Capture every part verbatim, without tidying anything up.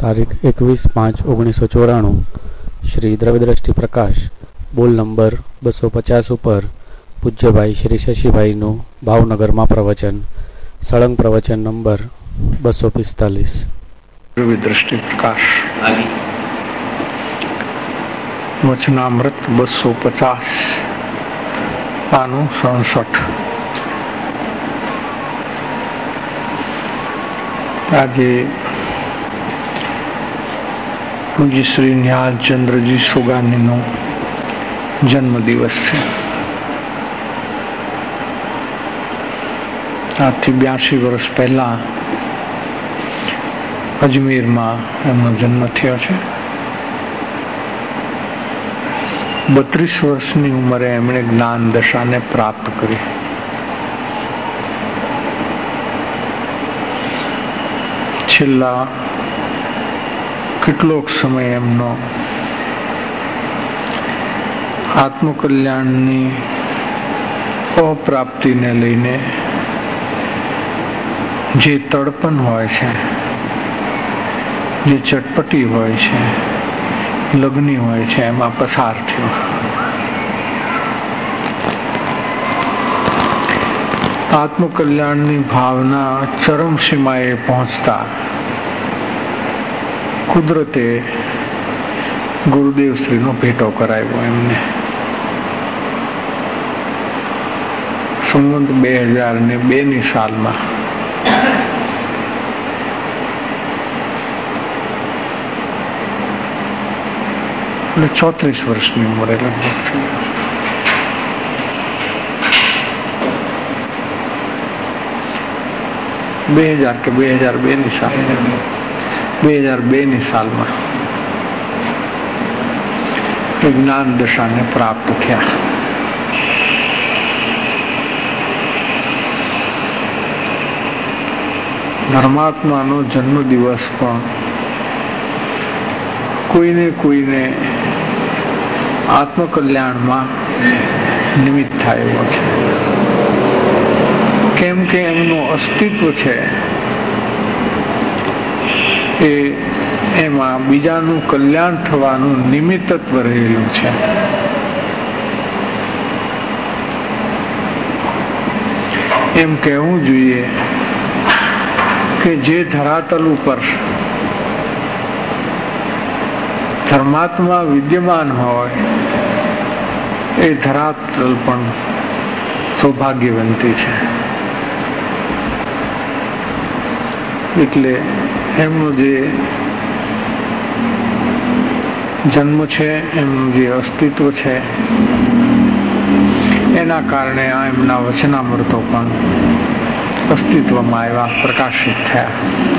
તારીખ એકવીસ પાંચ ઓગણીસો ચોરાણું શ્રી દ્રવ્યદ્રષ્ટિ પ્રકાશ બોલ નંબર બસો પચાસ ઉપર પૂજ્યભાઈ શ્રી શશીભાઈનું ભાવનગરમાં પ્રવચન, સળંગ પ્રવચન નંબર બસો પિસ્તાલીસ. દ્રવ્યદ્રષ્ટિ પ્રકાશ વચનામૃત બસો પચાસ પાનું સડસઠ. આજે પૂજ્ય શ્રી નિહાલચંદ્રજી સુગાનીનો જન્મ દિવસ છે. આજથી બ્યાસી વર્ષ પહેલા અજમેરમાં એમનો જન્મ થયો છે. બત્રીસ વર્ષની ઉંમરે એમણે જ્ઞાન દશાને પ્રાપ્ત કરી. છેલ્લા કેટલોક સમય એમનો આત્મકલ્યાણની અપ્રાપ્તિને લઈને જે તડપણ હોય છે, જે ચટપટી હોય છે, લગ્ની હોય છે, એમાં પસાર થયો. આત્મકલ્યાણની ભાવના ચરમ સીમાએ પહોંચતા કુદરતે ગુરુદેવ શ્રીનો ભેટો કરાવ્યો એમને. સંવંત બે હજાર ને બે ની સાલમાં એટલે ચોત્રીસ વર્ષની ઉંમરે લગભગ થઈ. બે હજાર કે બે હજાર બે ની સાલ બે હજાર બે ની સાલમાં જ્ઞાન દશાને પ્રાપ્ત થયા. ધર્માત્માનો જન્મ દિવસ પણ કોઈને કોઈને આત્મકલ્યાણમાં નિમિત્ત થાય એવો છે. કેમ કે એમનું અસ્તિત્વ છે એ એમાં બીજાનું કલ્યાણ થવાનું નિમિત્તત્વ રહેલું છે. એમ કહેવું જોઈએ કે જે ધરાતલ ઉપર ધર્માત્મા વિદ્યમાન હોય એ ધરાતલ પણ સૌભાગ્યવંતી છે. એટલે એમનું જે જન્મ છે, એમનું જે અસ્તિત્વ છે, એના કારણે આ એમના વચનામૃતો પણ અસ્તિત્વમાં આવ્યા, પ્રકાશિત થયા.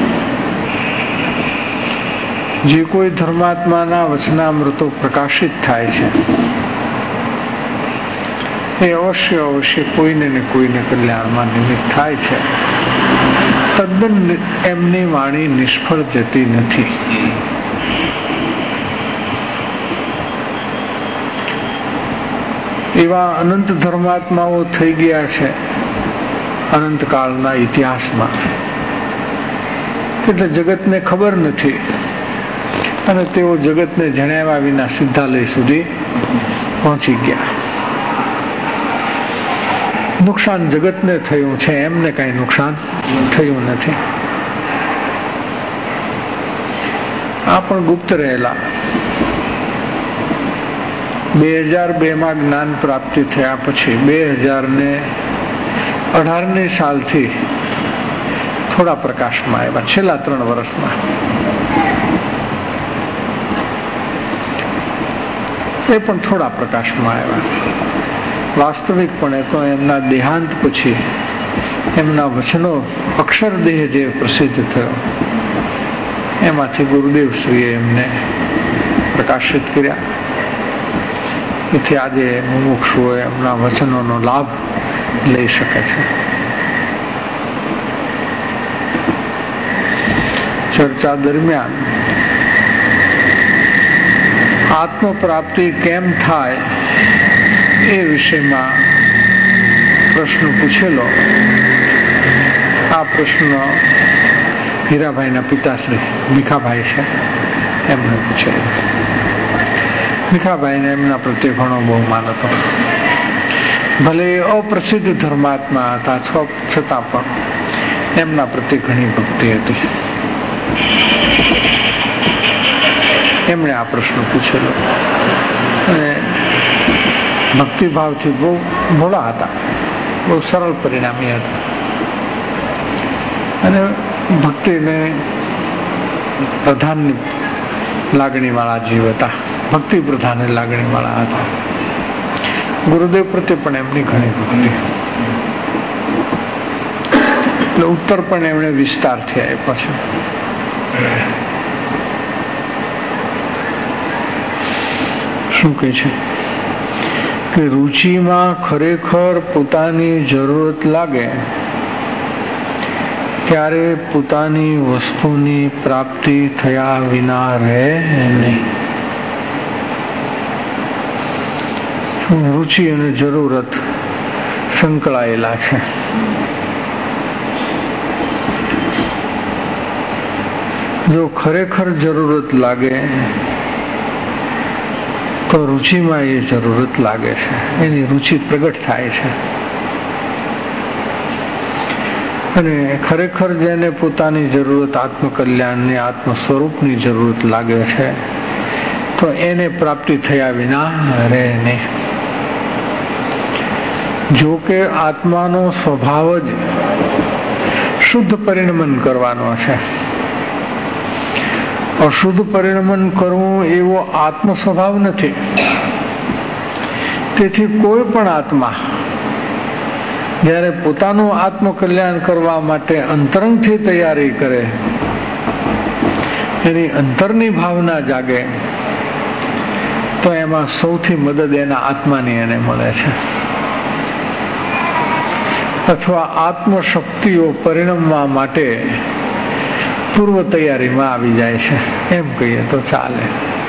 જે કોઈ ધર્માત્માના વચનામૃતો પ્રકાશિત થાય છે એ અવશ્ય અવશ્ય કોઈને ને કોઈને કલ્યાણમાં નિમિત્ત થાય છે. તદ્દન એમની વાણી નિષ્ફળ જતી નથી. એવા અનંત ધર્માત્માઓ થઈ ગયા છે અનંતકાળના ઇતિહાસમાં, એટલે જગતને ખબર નથી અને તેઓ જગતને જણાવ્યા વિના સિદ્ધાલય સુધી પહોંચી ગયા. નુકસાન જગતને થયું છે, એમને કઈ નુકસાન થયું નથી. આ પણ ગુપ્ત રહેલા. બે હજાર બે માં જ્ઞાન પ્રાપ્તિ થયા પછી બે હજાર ને અઢાર ની સાલથી થોડા પ્રકાશમાં આવ્યા. છેલ્લા ત્રણ વર્ષમાં એ પણ થોડા પ્રકાશમાં આવ્યા. વાસ્તવિકપણે તો એમના દેહાંત પછી એમના વચનો અક્ષરદેહ જે પ્રસિદ્ધ થયો એમાંથી ગુરુદેવ શ્રીએ એમને પ્રકાશિત કર્યા. એથી આજે મુમુક્ષુઓ એમના વચનોનો લાભ લઈ શકે છે. ચર્ચા દરમિયાન આત્મ પ્રાપ્તિ કેમ થાય એ વિષયમાં પ્રશ્ન પૂછેલો. આ પ્રશ્ન હીરાભાઈના પિતાશ્રી ભીખાભાઈ છે, એમને પૂછે. ભીખાભાઈને એમના પ્રત્યે ઘણો બહુમાન હતો. ભલે અપ્રસિદ્ધ ધર્માત્મા હતા છતાં પણ એમના પ્રત્યે ઘણી ભક્તિ હતી. એમણે આ પ્રશ્ન પૂછેલો અને ભક્તિભાવથી બહુ ભોળા હતા, બહુ સરળ પરિણામી હતા અને ભક્તિને પ્રધાનની લાગણી વાળા જીવ હતા. ભક્તિ પ્રધાન લાગણી વાળા હતા. ગુરુદેવ પ્રત્યે પણ એમની ઘણી ભક્તિ. એટલે ઉત્તર પણ એમણે વિસ્તારથી આપ્યો છે. શું કહે છે કે રુચિમાં ખરેખર પોતાની જરૂરત લાગે ત્યારે પોતાની વસ્તુની પ્રાપ્તિ થયા વિના રહે નહીં. રુચિ અને જરૂરત સંકળાયેલા છે. જો ખરેખર જરૂરત લાગે તો રુચિમાં એ જરૂરત લાગે છે, એની રુચિ પ્રગટ થાય છે. અને ખરેખર જેને પોતાની જરૂરત આત્મકલ્યાણની આત્મ સ્વરૂપની જરૂરત લાગે છે તો એને પ્રાપ્તિ થયા વિના રહે નહીં. જો કે આત્માનો સ્વભાવ જ શુદ્ધ પરિણમન કરવાનો છે. અશુદ્ધ પરિણમન કરવું એવો આત્મ સ્વભાવ નથી. તેથી કોઈ પણ આત્મા જ્યારે પોતાનું આત્મકલ્યાણ કરવા માટે અંતરંગથી તૈયારી કરે, એની અંતરની ભાવના જાગે, તો એમાં સૌથી મદદ એના આત્માની એને મળે છે. અથવા આત્મશક્તિઓ પરિણમવા માટે પૂર્વ તૈયારીમાં આવી જાય છે, એમ કહીએ તો ચાલે.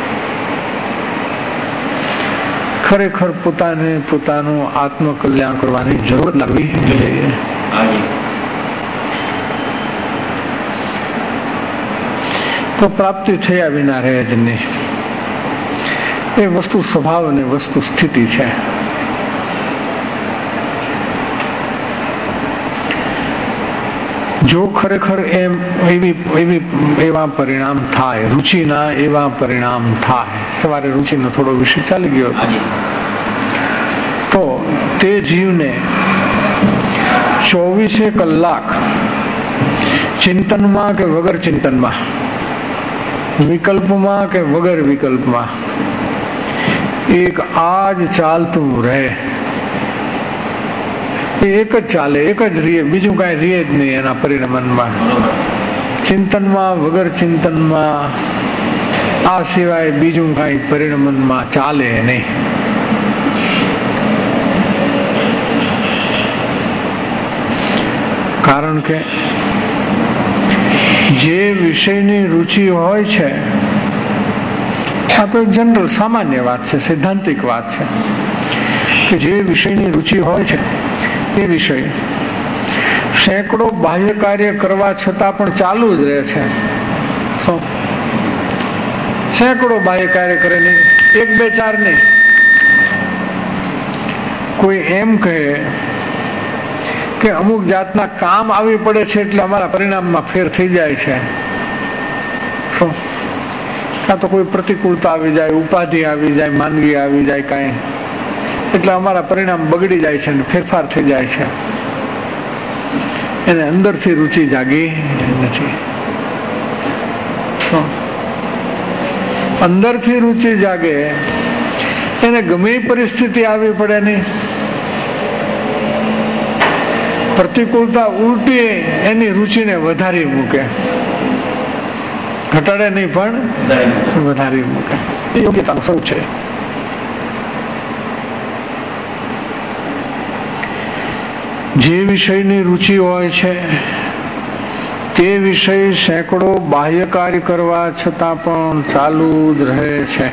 ખરેખર પોતાને પોતાનું આત્મકલ્યાણ કરવાની જરૂર લાગવી જોઈએ. તો પ્રાપ્તિ થયા વિના રહે જ નહીં. એ વસ્તુ સ્વભાવ અને વસ્તુ સ્થિતિ છે. જો ખરેખર એમ એવી એવી એવા પરિણામ થાય, રુચિના એવા પરિણામ થાય, સવારે રુચિનો થોડો વિષય ચાલી ગયો હતો, તો તે જીવને ચોવીસે કલાક ચિંતનમાં કે વગર ચિંતનમાં, વિકલ્પમાં કે વગર વિકલ્પમાં એક આ જ ચાલતું રહે. એક જ ચાલે, એક જ રીએ, બીજું કાંઈ રીએ જ નહીં એના પરિણમનમાં. ચિંતનમાં વગર ચિંતનમાં, આ સિવાય બીજું કાંઈ પરિણમનમાં ચાલે નહીં. કારણ કે જે વિષયની રુચિ હોય છે, આ તો જનરલ સામાન્ય વાત છે, સિદ્ધાંતિક વાત છે, કે જે વિષયની રુચિ હોય છે એ વિષય સેંકડો બાહ્ય કાર્ય કરવા છતાં પણ ચાલુ જ રહે છે. સેંકડો બાહ્ય કાર્ય કરે નહીં, એક બે ચાર નહીં. કોઈ એમ કહે કે અમુક જાતના કામ આવી પડે છે એટલે અમારા પરિણામમાં ફેર થઈ જાય છે. શું કાં તો કોઈ પ્રતિકૂળતા આવી જાય, ઉપાધિ આવી જાય, માંદગી આવી જાય કાંઈ, એટલે અમારા પરિણામ બગડી જાય છે અને ફેરફાર થઈ જાય છે. એને અંદરથી રુચિ જાગી નથી. અંદરથી રુચિ જાગે એને ગમે પરિસ્થિતિ આવી પડે નહીં, પ્રતિકૂળતા ઉલટી એની રુચિને વધારી મૂકે, ઘટાડે નહીં પણ વધારી મૂકે. એ યોગ્યતાનું સ્વરૂપ છે. જે વિષયની રુચિ હોય છે તે વિષય સેંકડો બાહ્ય કાર્ય કરવા છતાં પણ ચાલુ જ રહે છે.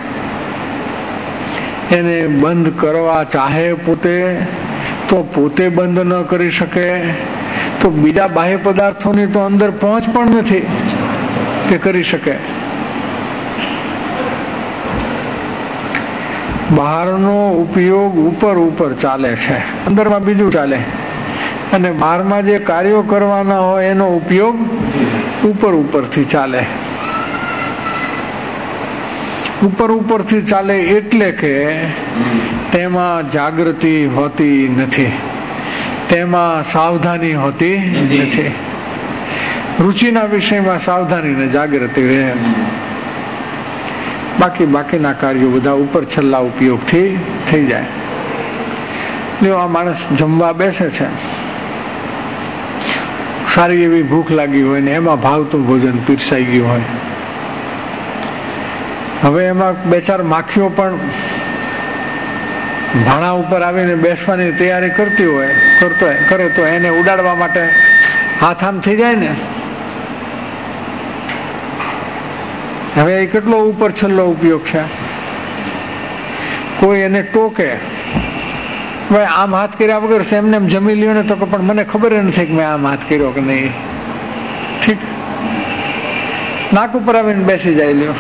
એને બંધ કરવા ચાહે પોતે તો પોતે બંધ ન કરી શકે, તો બીજા બાહ્ય પદાર્થોની તો અંદર પહોંચ પણ નથી કે કરી શકે. બહારનો ઉપયોગ ઉપર ઉપર ચાલે છે, અંદરમાં બીજું ચાલે, અને બહારમાં જે કાર્યો કરવાના હોય એનો ઉપયોગ ઉપર ઉપરથી ચાલે. ઉપર ઉપરથી ચાલે એટલે કે તેમાં જાગૃતિ હોતી નથી, તેમાં સાવધાની હોતી નથી. રુચિના વિષયમાં સાવધાની ને જાગૃતિ રહે, બાકી બાકીના કાર્યો બધા ઉપર છેલ્લા ઉપયોગથી થઈ જાય. જો આ માણસ જમવા બેસે છે, સારી એવી ભૂખ લાગી હોય ને એમાં ભાવતું ભોજન પીરસાઈ ગયું હોય, હવે એમાં બે ચાર માખીઓ પણ ભાણા ઉપર આવીને બેસવાની તૈયારી કરતી હોય કરતો કરે તો એને ઉડાડવા માટે હાથ આમ થઈ જાય ને. હવે એ કેટલો ઉપર છેલ્લો ઉપયોગ છે. કોઈ એને ટોકે, ભાઈ આમ હાથ કર્યા વગર છે એમને એમ જમી લ્યો ને, તો પણ મને ખબર નથી કે મેં આમ હાથ કર્યો કે નહીં. ઠીક, નાક ઉપર આવીને બેસી જાય, લ્યો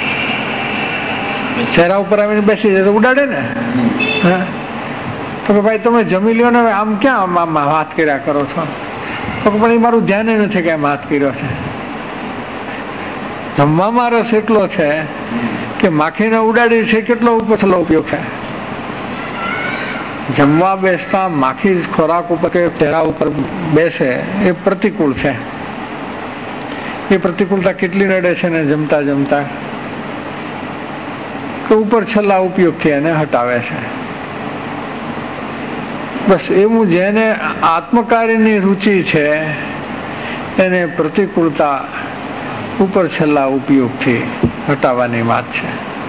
ચહેરા ઉપર આવીને બેસી જાય તો ઉડાડે ને. હા, તો કે ભાઈ તમે જમી લ્યો ને, આમ ક્યાં આમ હાથ કર્યા કરો છો? તો પણ એ મારું ધ્યાન નથી કે આમ હાથ કર્યો છે. જમવામાં રસ એટલો છે કે માખીને ઉડાડી છે, કેટલો ઉપર છેલ્લો ઉપયોગ છે. જમવા બેસતા માખી જ ખોરાક ઉપર કે ચહેરા ઉપર બેસે એ પ્રતિકૂળ છે. એ પ્રતિકૂળતા કેટલી નડે છે ને જમતા જમતા, કે ઉપર છેલ્લા ઉપયોગથી એને હટાવે છે. બસ એવું જેને આત્મકાર્યની રુચિ છે એને પ્રતિકૂળતા ઉપર છેલ્લા ઉપયોગથી હટાવવાની વાત છે,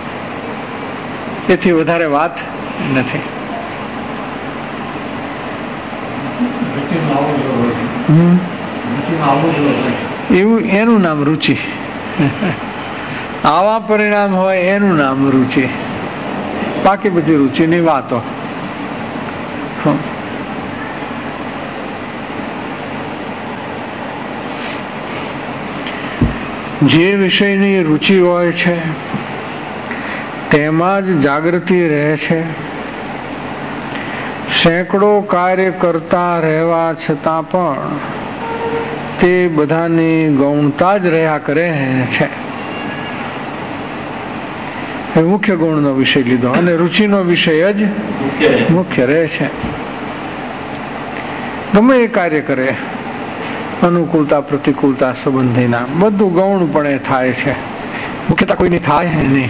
એથી વધારે વાત નથી. એવું એનું નામ રુચિ. આવા પરિણામ હોય એનું નામ રુચિ, બાકી બધી રુચિની વાતો. જે વિષયની રુચિ હોય છે તેમાં જ જાગૃતિ રહે છે. સેંકડો કાર્ય કરતા રહેવા છતાં પણ તે બધાની ગૌણતા જ રહ્યા કરે છે. મુખ્ય ગુણનો વિષય લીધો અને રુચિનો વિષય જ મુખ્ય રહે છે. ગમે એ કાર્ય કરે, અનુકૂળતા પ્રતિકૂળતા સંબંધીના બધું ગૌણપણે થાય છે, મુખ્યતા કોઈની થાય નહીં.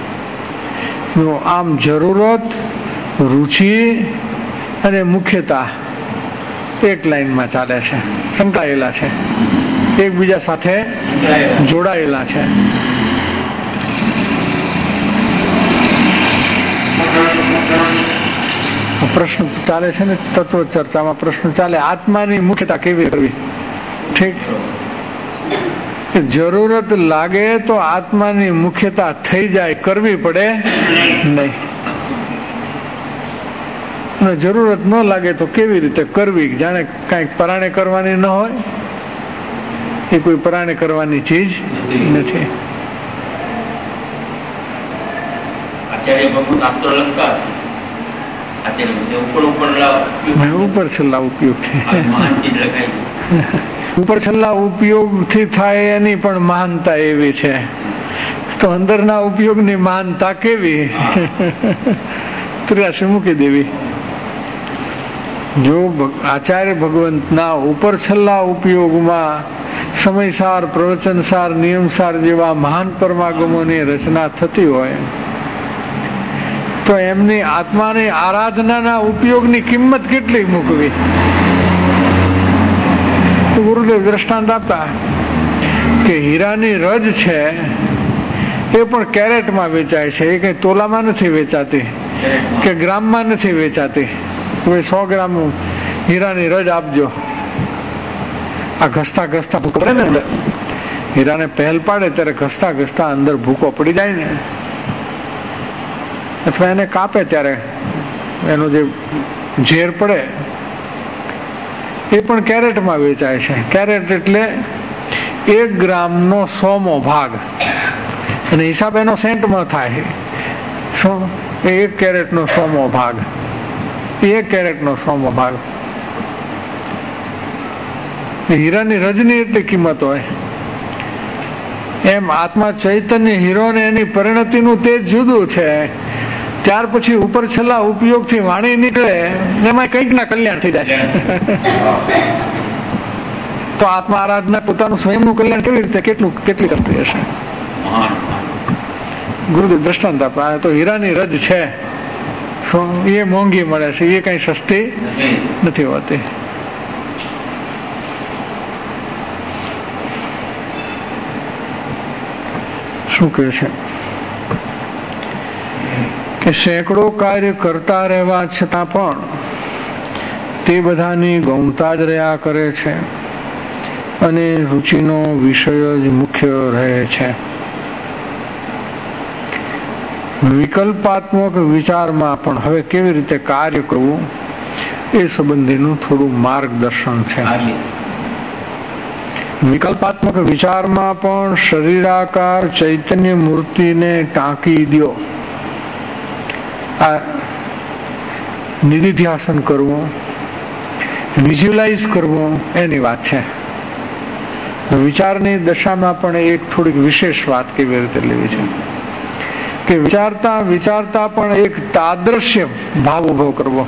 આમ જરૂરત, રુચિ અને મુખ્યતા એક લાઈનમાં ચાલે છે, સંકળાયેલા છે, એકબીજા સાથે જોડાયેલા છે. પ્રશ્ન ચાલે છે ને તત્વ ચર્ચામાં, પ્રશ્ન ચાલે આત્માની મુખ્યતા કેવી કરવી. ઠીક, જરૂરત લાગે તો આત્માની મુખ્યતા થઈ જાય, કરવી પડે નહીં. જરૂરત ન લાગે તો કેવી રીતે કરવી, જાણે કઈક પરાણે કરવાની ન હોય. એ કોઈ પરાણે કરવાની ચીજ નથી. ઉપર છેલ્લા ઉપયોગ છે, ઉપર છેલ્લા ઉપયોગથી થાય એની પણ મહાનતા એવી છે, તો અંદરના ઉપયોગની મહાનતા કેવી, ત્રિરાશી મૂકી દેવી. જો આચાર્ય ભગવંતના ઉપર છેલ્લા ઉપયોગમાં સમયસાર, પ્રવચનસાર, નિયમસાર જેવા મહાન પરમાગમોની રચના થતી હોય તો એમની આત્માની આરાધનાના ઉપયોગની કિંમત કેટલી મૂકવી. ગુરુદેવ દ્રષ્ટાંત આપતા કે હીરાની રજ છે એ પણ કેરેટમાં વેચાય છે, એ કઈ તોલામાં નથી વેચાતી કે ગ્રામમાં નથી વેચાતી. કોઈ સો ગ્રામ હીરાની રજ આપજો, આ ઘસતા ઘસતા ભૂકો પડે ને, અંદર હીરાને પહેલ પાડે ત્યારે ઘસતા ઘસતા અંદર ભૂકો પડી જાય ને, અથવા એને કાપે ત્યારે એનો જે ઝેર પડે એ પણ કેરેટમાં વેચાય છે. કેરેટ એટલે એક ગ્રામનો સોમો ભાગ, અને હિસાબ એનો સેન્ટમાં થાય. શું? એક કેરેટનો સોમો ભાગ, એક કેરેટનો સોમો ભાગ. હીરાની રજની એટલી કિંમત હોય. એમ આત્મા ચૈતન્ય હીરો ને એની પરિણતિનું તેજ જુદું છે. ત્યાર પછી ઉપર છેલ્લા ઉપયોગથી વાણી નીકળે એમાં કંઈક ના કલ્યાણ થઈ જાય. તો આત્મા આરાધના પોતાનું સ્વયંનું કલ્યાણ કેવી રીતે કેટલું કેટલી કરતી હશે? ગુરુદેવ દ્રષ્ટાંત આપે. તો હીરાની રજ છે, એ મોંઘી મળે છે, એ કઈ સસ્તી નથી હોતી. શું કહે છે કે સેંકડો કાર્ય કરતા રહેવા છતાં પણ તે બધાની ગૌણતા જ રહ્યા કરે છે અને રુચિનો વિષય જ મુખ્ય રહે છે. વિકલ્પાત્મક વિચારમાં પણ હવે કેવી રીતે કાર્ય કરવું એ સંબંધીનું થોડું માર્ગદર્શન છે. વિકલ્પાત્મક વિચારમાં પણ શરીરાકાર ચૈતન્ય મૂર્તિને ટાંકી દો. આ નિધિધ્યાસન કરવું, વિઝ્યુલાઇઝ કરવું એની વાત છે. વિચારની દશામાં પણ એક થોડીક વિશેષ વાત કેવી રીતે લેવી છે કે વિચારતા વિચારતા પણ એક તાદ્રશ્ય ભાવ ઉભો કરવો.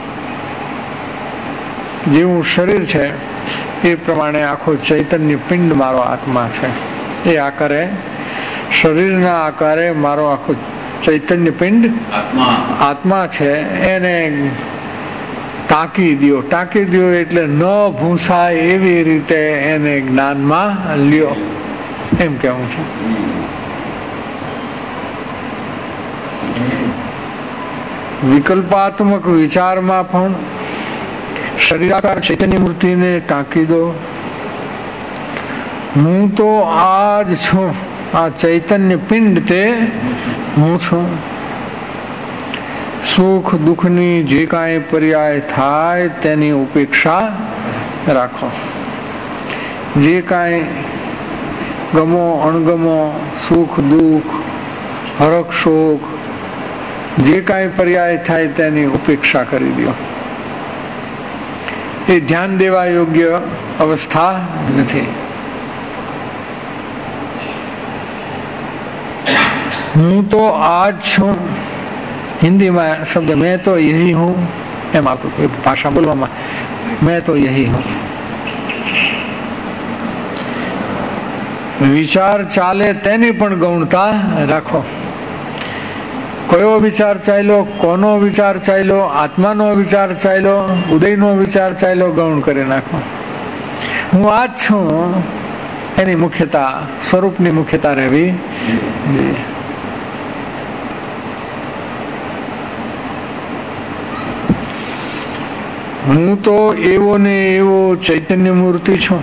જેવું શરીર છે એ પ્રમાણે આખો ચૈતન્ય પિંડ મારો આત્મા છે. એ આકારે શરીરના આકારે મારો આખો ચૈતન્ય પિંડ આત્મા છે. એને ટાંકી દો. ટાંકી દો એટલે ન ભૂંસાય એવી રીતે એને જ્ઞાનમાં લ્યો, એમ કેવું છે. વિકલ્પાત્મક વિચારમાં પણ શરીરાકાર ચૈતન્ય મૂર્તિને ટાંકી દો. હું તો આ જ છું, આ ચૈતન્ય પિંડ તે હું છું. સુખ દુઃખની જે કાંઈ પર્યાય થાય તેની ઉપેક્ષા રાખો. જે કાંઈ ગમો અણગમો, સુખ દુઃખ, હરખ શોક, જે કાંઈ પર્યાય થાય તેની ઉપેક્ષા કરી દો. એ ધ્યાન દેવા યોગ્ય અવસ્થા નથી. હું તો આ જ છું. હિન્દીમાં શબ્દ મેં તો યહી હું એમ આવતું ભાષા બોલવામાં, મેં તો યહી હું. વિચાર ચાલે તેની પણ ગૌણતા રાખો. કયો વિચાર ચાલ્યો, કોનો વિચાર ચાલ્યો, આત્માનો વિચાર ચાલ્યો, ઉદયનો વિચાર ચાલ્યો, ગૌણ કરી નાખો. હું આ જ છું એની મુખ્યતા, સ્વરૂપની મુખ્યતા રહેવી જોઈએ. હું તો એવો ને એવો ચૈતન્ય મૂર્તિ છું.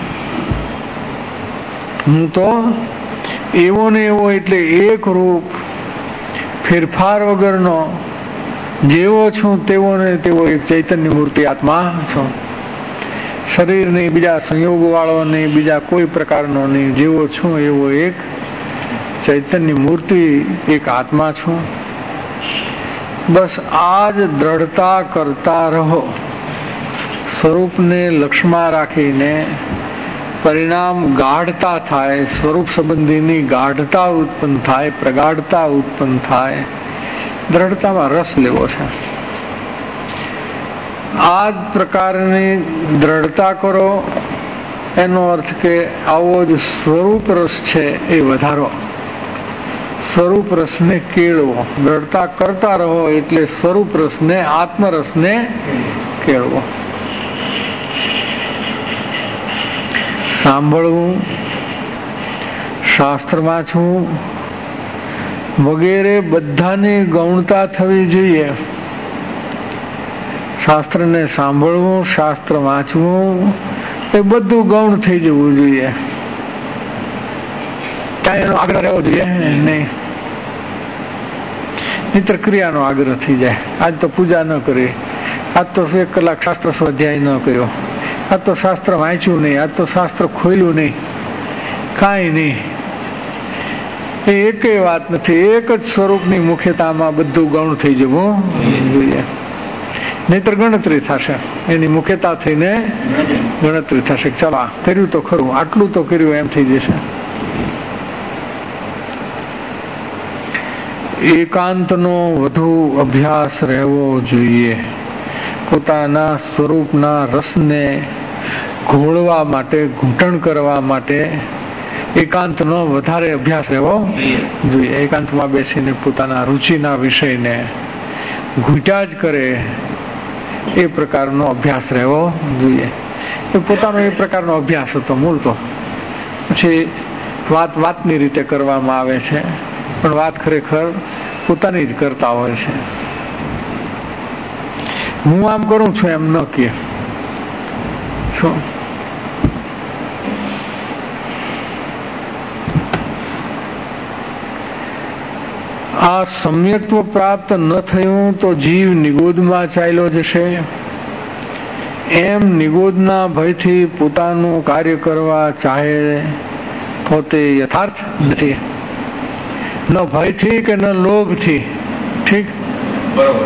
હું તો એવો ને એવો એટલે એક રૂપ, ફેરફાર વગરનો, જેવો છું તેવો ને તેવો એક ચૈતન્ય મૂર્તિ આત્મા છું. શરીર નહીં, બીજા સંયોગ વાળો નહીં, બીજા કોઈ પ્રકારનો નહીં, જેવો છું એવો એક ચૈતન્ય મૂર્તિ, એક આત્મા છું. બસ આ જ દ્રઢતા કરતા રહો. સ્વરૂપને લક્ષ્યમાં રાખીને પરિણામ ગાઢતા થાય, સ્વરૂપ સંબંધીની ગાઢતા ઉત્પન્ન થાય, પ્રગાઢતા ઉત્પન્ન થાય. દ્રઢતામાં રસ લેવો છે. આ જ પ્રકારની દ્રઢતા કરો. એનો અર્થ કે આવો જ સ્વરૂપ રસ છે એ વધારો. સ્વરૂપ રસને કેળવો. દ્રઢતા કરતા રહો એટલે સ્વરૂપ રસને, આત્મરસને કેળવો. સાંભળવું, શાસ્ત્ર વાંચવું વગેરે બધાની ગૌણતા થવી જોઈએ. શાસ્ત્રને સાંભળવું, શાસ્ત્ર વાંચવું એ બધું ગૌણ થઈ જવું જોઈએ. ક્યાંય એનો આગ્રહ રહેવો જોઈએ નહીં. મિત્ર ક્રિયાનો આગ્રહ થઈ જાય. આજ તો પૂજા ન કરી, આજ તો એક કલાક શાસ્ત્ર સ્વાધ્યાય ન કર્યો, આ તો શાસ્ત્ર વાંચ્યું નહીં, આ તો શાસ્ત્ર ખોલ્યું નહીં, કાંઈ નહીં. એ એકેય વાત નથી. એક જ સ્વરૂપની મુખ્યતામાં બધું ગૌણ થઈ જવું જોઈએ, નહીતર ગણતરી થશે. એની મુખ્યતા થઈને ગણતરી થશે. ચાલો કર્યું તો ખરું, આટલું તો કર્યું એમ થઈ જશે. એકાંતનો વધુ અભ્યાસ રહેવો જોઈએ. પોતાના સ્વરૂપના રસને ઘોળવા માટે, ઘૂંટણ કરવા માટે એકાંતનો વધારે અભ્યાસ રહેવો જોઈએ. એકાંતમાં બેસીને પોતાના રુચિના વિષયને ઘૂંટ્યા જ કરે એ પ્રકારનો અભ્યાસ રહેવો જોઈએ. એ પોતાનો એ પ્રકારનો અભ્યાસ હતો મૂળ તો. પછી વાત વાતની રીતે કરવામાં આવે છે, પણ વાત ખરેખર પોતાની જ કરતા હોય છે. હું આમ કરું છું એમ ન કહે. શું આ સમ્યક્ત્વ પ્રાપ્ત ન થયું તો જીવ નિગોદમાં ચાલ્યો જશે. એમ નિગોદના ભયથી પોતાનું કાર્ય કરવા ચાહે પોતે યથાર્થ નથી. ન ભયથી કે ન લોભથી. ઠીક, બરોબર.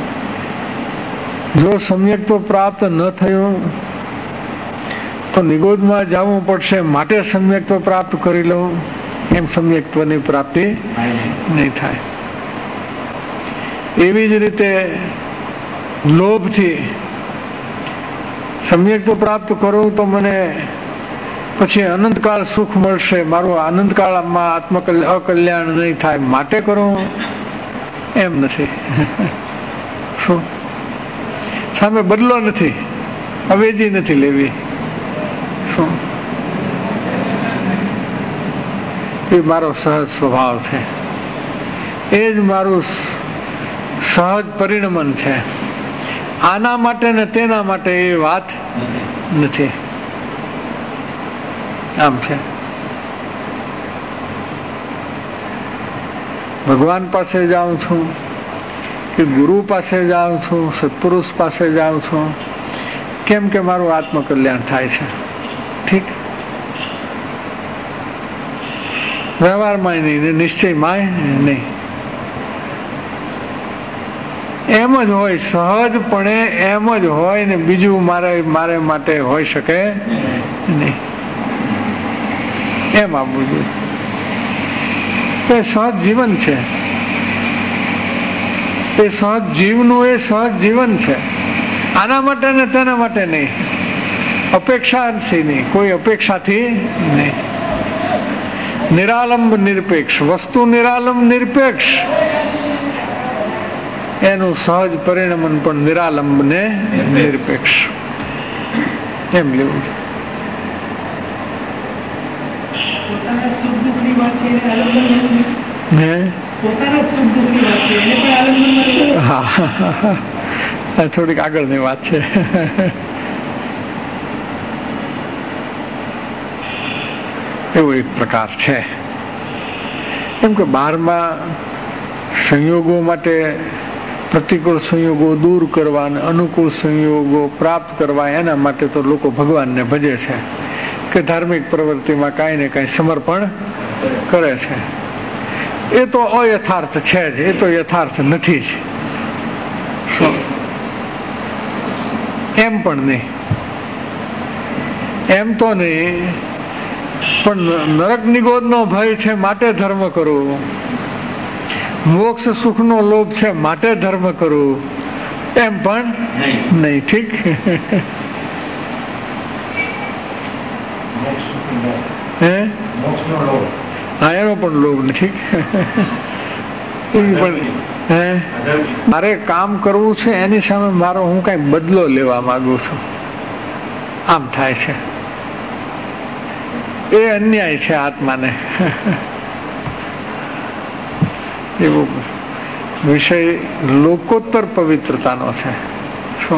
જો સમ્યક્ત્વ પ્રાપ્ત ન થયું તો નિગોદમાં જવું પડશે, માટે સમ્યક્ત્વ પ્રાપ્ત કરી લઉં, એમ સમ્યક્ત્વની પ્રાપ્તિ નહીં થાય. એવી જ રીતે લોભથી સમ્યક્ત્વ પ્રાપ્ત કરું તો મને પછી અનંતકાળ સુખ મળશે, મારું અનંતકાળમાં આત્મ અકલ્યાણ નહીં થાય, માટે કરું, એમ નથી. શું સામે બદલો નથી, અવેજી નથી લેવી. શું એ મારો સહજ સ્વભાવ છે, એ જ મારું સહજ પરિણમન છે. આના માટે ને તેના માટે એ વાત નથી. આમ છે. ભગવાન પાસે જાઉં છું કે ગુરુ પાસે જાઉં છું, સત્પુરુષ પાસે જાઉં છું, કેમ કે મારું આત્મકલ્યાણ થાય છે. ઠીક, વ્યવહારમાં નહીં ને નિશ્ચયમાં નહીં. એમ જ હોય, સહજપણે એમ જ હોય ને બીજું મારે મારે માટે હોઈ શકે નહીં. એમ આવવું જોઈએ. એ સહજ જીવન છે, એ સહજ જીવનું એ સહજ જીવન છે. આના માટે ને તેના માટે નહીં, અપેક્ષાથી નહીં, કોઈ અપેક્ષાથી નહીં. નિરાલંબ નિરપેક્ષ વસ્તુ, નિરાલંબ નિરપેક્ષ, એનું સહજ પરિણમન પણ નિરાલંબ ને નિરપેક્ષ એમ લેવું છે. હા, થોડીક આગળની વાત છે. એવો એક પ્રકાર છે. એમ કે બહારમાં સંયોગો માટે પ્રતિકૂળ સંયોગો દૂર કરવા અને અનુકૂળ સંયોગો પ્રાપ્ત કરવા, એના માટે તો લોકો ભગવાનને ભજે છે કે ધાર્મિક પ્રવૃત્તિમાં કાંઈ ને કાંઈ સમર્પણ કરે છે. એ તો અયથાર્થ છે જ, એ તો યથાર્થ નથી જ. એમ પણ નહીં, એમ તો નહીં, પણ નરક નિગોદનો ભય છે માટે ધર્મ કરવું, મોક્ષ સુખનો લોભ છે માટે ધર્મ કરવું, એમ પણ નહીં. ઠીક, હે હા, એનો પણ લોભ નથી. પણ હે મારે કામ કરવું છે, એની સામે મારો હું કઈ બદલો લેવા માંગુ છું, આમ થાય છે. એ અન્યાય છે આત્માને. એવો વિષય લોકોત્તર પવિત્રતાનો છે. શું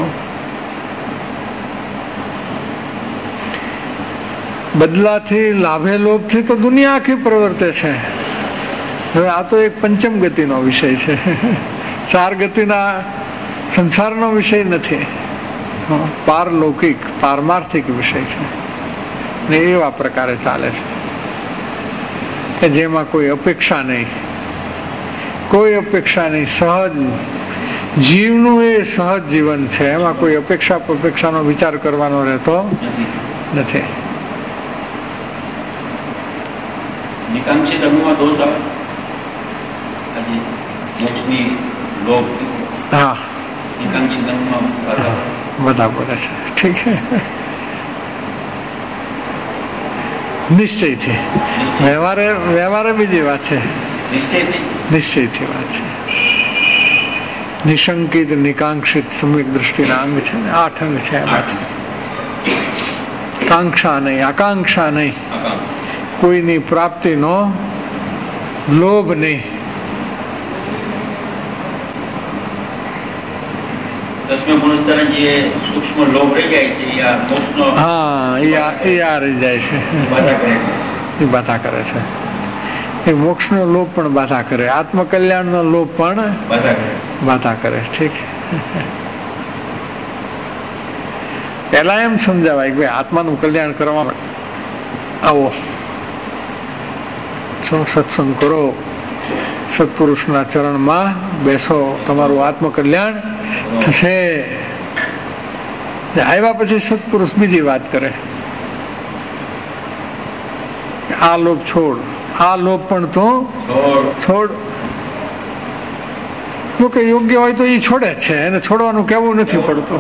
બદલાથી, લાભે લોભથી તો દુનિયા આખી પ્રવર્તે છે. હવે આ તો એક પંચમ ગતિનો વિષય છે, ચાર ગતિના સંસારનો વિષય નથી. પારલૌકિક પારમાર્થિક વિષય છે ને એવા પ્રકારે ચાલે છે કે જેમાં કોઈ અપેક્ષા નહીં, કોઈ અપેક્ષા નહીં, સહજ જીવનું એ સહજ જીવન છે. એમાં કોઈ અપેક્ષા અપેક્ષાનો વિચાર કરવાનો રહેતો નથી. હા બધા બોલે છે. ઠીક છે. નિશ્ચયથી વ્યવહારે વ્યવહારે બીજી વાત છે. નિશ્ચયથી વાત છે. નિશંકિત નિકાંક્ષિત સમ્યક દ્રષ્ટિના અંગ છે ને, આઠ અંગ છે. એમાંથી કાંક્ષા નહીં, આકાંક્ષા નહીં, કોઈની પ્રાપ્તિનો લોભ નહીં. હા એ આ રહી જાય છે, એ બાધા કરે છે. એ મોક્ષ નો લોભ પણ બાધા કરે, આત્મકલ્યાણ નો લોભ પણ બાધા કરે. ઠીક. પેલા એમ સમજાવાય કે આત્માનું કલ્યાણ કરવા આવો, સત્સંગ કરો, સત્પુરુષના ચરણમાં બેસો, તમારું આત્મકલ્યાણ થશે. આવ્યા પછી સત્પુરુષ બીજી વાત કરે, આ લોભ છોડ, આ લોભ પણ તો છોડ. જો કે યોગ્ય હોય તો એ છોડે જ છે, એને છોડવાનું કેવું નથી પડતું.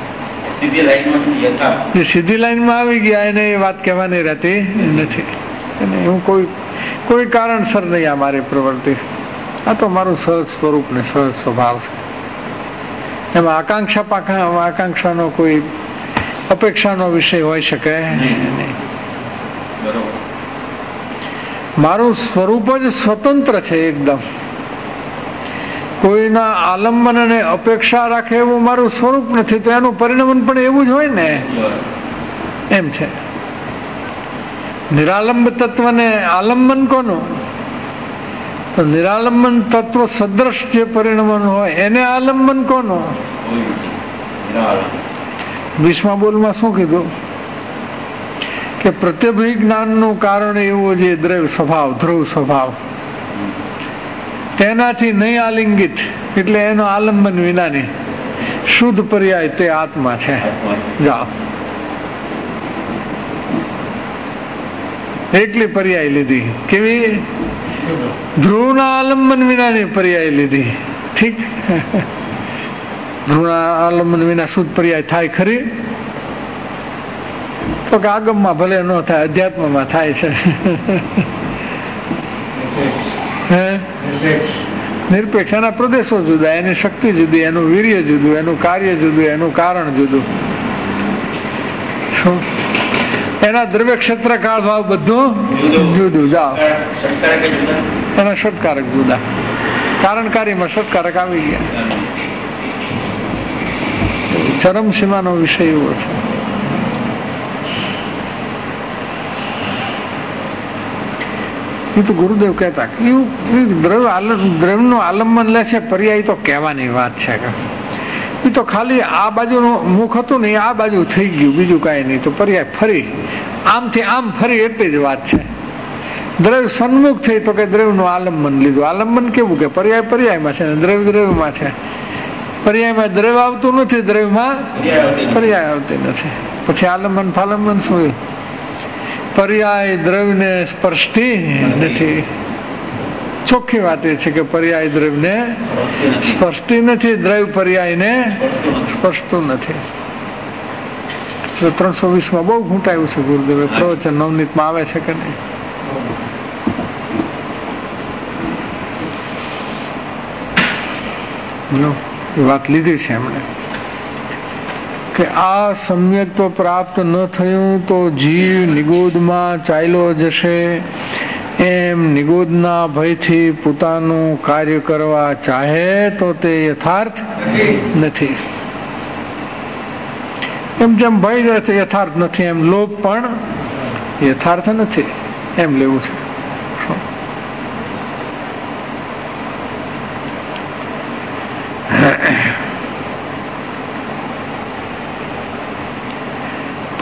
જે સીધી લાઈનમાં આવી ગયા એને એ વાત કહેવાની રહેતી નથી. હું કોઈ કોઈ કારણસર નહીં આ મારી પ્રવૃત્તિ, આ તો મારું સહજ સ્વરૂપ ને સહજ સ્વભાવ છે. એમાં આકાંક્ષા પાકા આકાંક્ષાનો કોઈ અપેક્ષાનો વિષય હોઈ શકે નહીં. મારું સ્વરૂપ જ સ્વતંત્ર છે એકદમ. કોઈના આલંબન અને અપેક્ષા રાખે એવું મારું સ્વરૂપ નથી, તો એનું પરિણામ પણ એવું જ હોય ને. એમ છે. નિરાલંબ તત્વને આલંબન કોનું? તો નિરાલંબન તત્વ સદ્રશ જે પરિણમન હોય એને આલંબન કોનું? વીસમા બોલમાં શું કીધું કે પ્રત્યભિજ્ઞાનનું કારણ એવું જે દ્રવ્ય સ્વભાવ, ધ્રુવ સ્વભાવ, તેનાથી નહીં આલિંગિત, એટલે એનો આલંબન વિનાની શુદ્ધ પર્યાય તે આત્મા છે. જાઓ, એકલી પર્યાય લીધી. કેવી? ધ્રુવના આલંબન વિનાની પર્યાય લીધી. ઠીક. ધ્રુવના આલંબન વિના શુદ્ધ પર્યાય થાય ખરી? તો કે આગમમાં ભલે ન થાય, અધ્યાત્મમાં થાય છે. નિરપેક્ષ. એના પ્રદેશો જુદા, એની શક્તિ જુદી, એનું વીર્ય જુદું, એનું કાર્ય જુદું, એનું કારણ જુદું. શું? એના દ્રવ્ય ક્ષેત્ર કાળ ભાવ બધું જુદું. જાઓ, એના ષટકારક જુદા. કારણકારીમાં ષટકારક આવી ગયા. ચરમ સીમાનો વિષય એવો છે. એ તો ગુરુદેવ કહેતા દ્રવ્ય દ્રવ્યનું આલંબન લે છે, પર્યાય તો કહેવાની વાત છે. એ તો ખાલી આ બાજુનું મુખ હતું ને, આ બાજુ થઈ ગયું, બીજું કાંઈ નહીં. તો પર્યાય ફરી આમથી આમ ફરી એટલી જ વાત છે. દ્રવ્ય સન્મુખ થઈ તો કે દ્રવ્યનું આલંબન લીધું. આલંબન કેવું કે પર્યાય પર્યાયમાં છે ને દ્રવ્ય દ્રવ્યમાં છે. પર્યાયમાં દ્રવ્ય આવતું નથી, દ્રવ્યમાં પર્યાય આવતી નથી. પછી આલંબન ફાલંબન શું? પર્યાય દ્રવ્યને સ્પર્શતી નથી. ચોખ્ખી વાત એ છે કે પર્યાય દ્રવ્યને સ્પર્શતી નથી, દ્રવ્ય પર્યાયને સ્પર્શતું નથી. ત્રણસો વીસ માં બહુ ઘૂંટાયું છે ગુરુદેવે પ્રવચન. નવનીત માં આવે છે કે નહીં? એ વાત લીધી છે એમણે કે આ સમ્યક્ત્વ પ્રાપ્ત ન થયું તો જીવ નિગોદમાં ચાલ્યો જશે. એમ નિગોદના ભયથી પોતાનું કાર્ય કરવા ચાહે તો તે યથાર્થ નથી. એમ જેમ ભય યથાર્થ નથી, એમ લોભ પણ યથાર્થ નથી. એમ લેવું છે.